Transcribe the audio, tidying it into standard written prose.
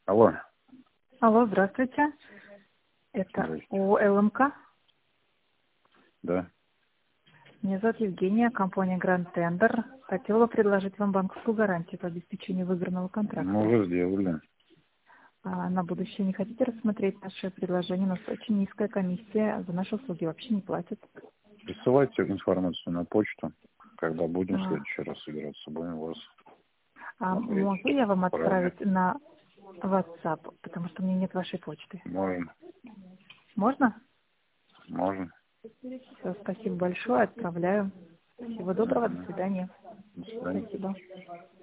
Алло. Алло, здравствуйте. Это Здравствуйте. ОЛМК. Да. Меня зовут Евгения, компания Grand Tender. Хотела предложить вам банковскую гарантию по обеспечению выигранного контракта. Мы уже сделали. А на будущее не хотите рассмотреть наше предложение? У нас очень низкая комиссия, за наши услуги вообще не платят. Присылайте информацию на почту. Когда будем в А, следующий раз собираться, будем вас могу смотреть. я вам Правильно. отправить на WhatsApp, потому что у меня нет вашей почты? Можно. Можно? Можно. Все, спасибо большое, отправляю. Всего доброго, до Мгм. свидания. До свидания. Спасибо.